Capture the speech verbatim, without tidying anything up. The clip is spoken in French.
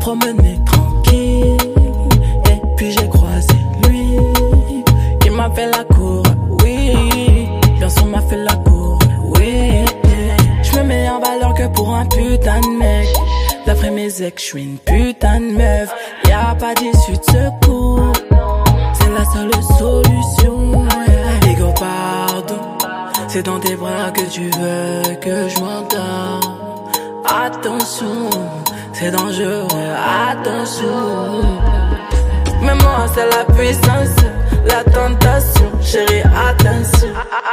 promener tranquille. Et puis j'ai croisé lui. Il m'a fait la cour, oui. Bien sûr m'a fait la cour, oui. Je me mets en valeur que pour un putain de mec. D'après mes ex, je suis une putain de meuf. Y'a pas d'issue de secours. C'est la seule solution. Ego pardon. C'est dans tes bras que tu veux que je m'endors. Attention, c'est dangereux, attention. Mais moi c'est la puissance, la tentation, chérie, attention.